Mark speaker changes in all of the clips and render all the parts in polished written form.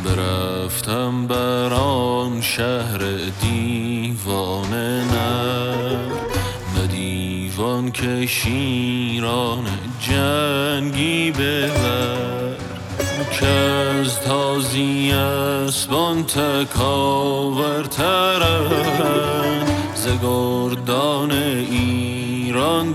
Speaker 1: برفتم بر آن شهر دیوانه نر، به دیوان که شیران جنگی ببر، که از تازی اسبان تکاورترند، ز گردان ایران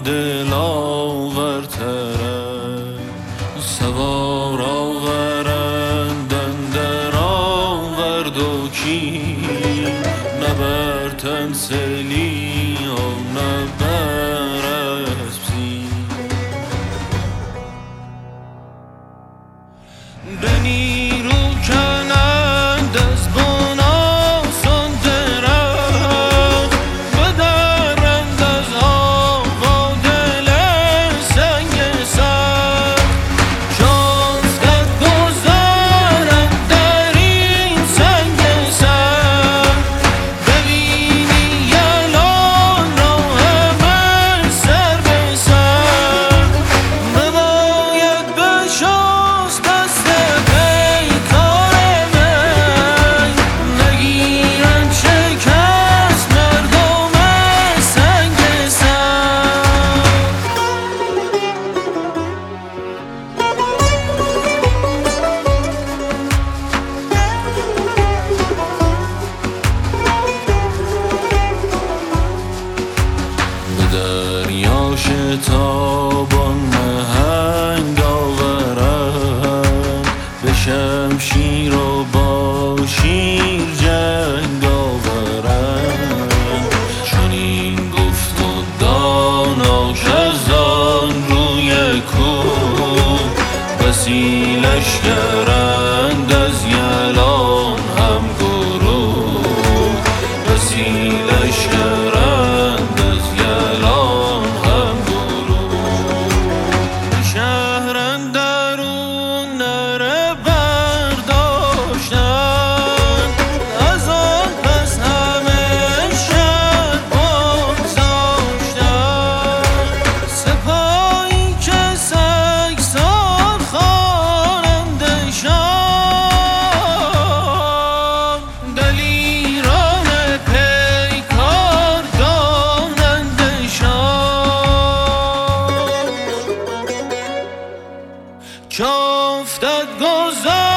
Speaker 1: دلاورترند. سوار آورند اندر آورد و کی، نه بر تن سلی و نه بر اسب زین. به نیرو کنند از بن آسان درخت، بدرند از آوا دل سنگ سخت. چون افتد گذرند در این سنگ سخت، ببینی یلان راه من سر به سر. نباید بشست دست پیکار من، نگیرند شکست مردم سنگ سخت. به دریا شتابان نهنگ آورند، به شمشیر و با شیر جنگ آورند. چنین گفت و دانا کز آن روی کوه، بسی لشکرند از یلان هم گروه، بسی لشکرند از یلان هم گروه. به شهر اندرون نره برداشتند، از آن پس همه شهر بگذاشتند. سپاهی که سگسار خوانندشان، دلیران پیکار دانندشان. که افتد گذر